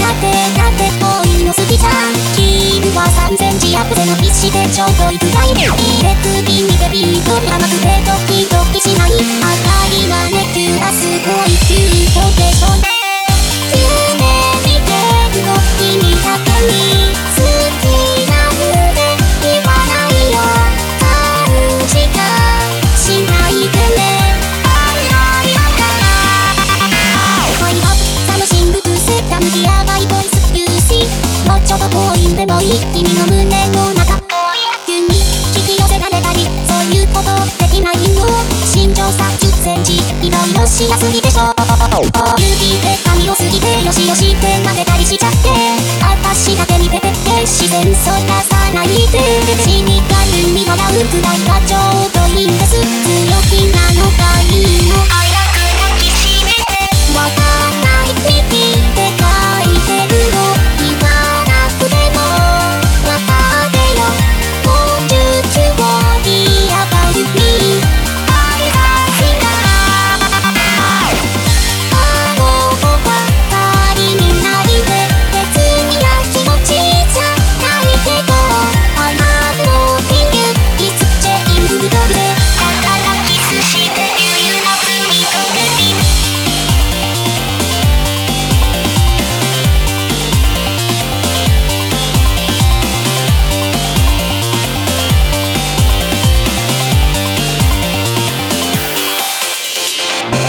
だってこういうの好きじゃん。ヒールは3センチアップで伸びしてちょうどいいくらいで、いいレクビ見てビートに甘くてドキドキしない。赤いマネキュアすごいキュートでしょね。夢見てるの君だけに好きなんて言わないよ。勘違いしないでね。ヤバいボイスユーシーもうちょっと強引でもいい君の胸の中急に引き寄せられたりそういうことできないの。身長30センチいろいろしやすいでしょ。指で髪を過ぎてよしよしって撫でたりしちゃって、私だけにペペって自然そらさないで。死にがるみ笑うくらいがちょう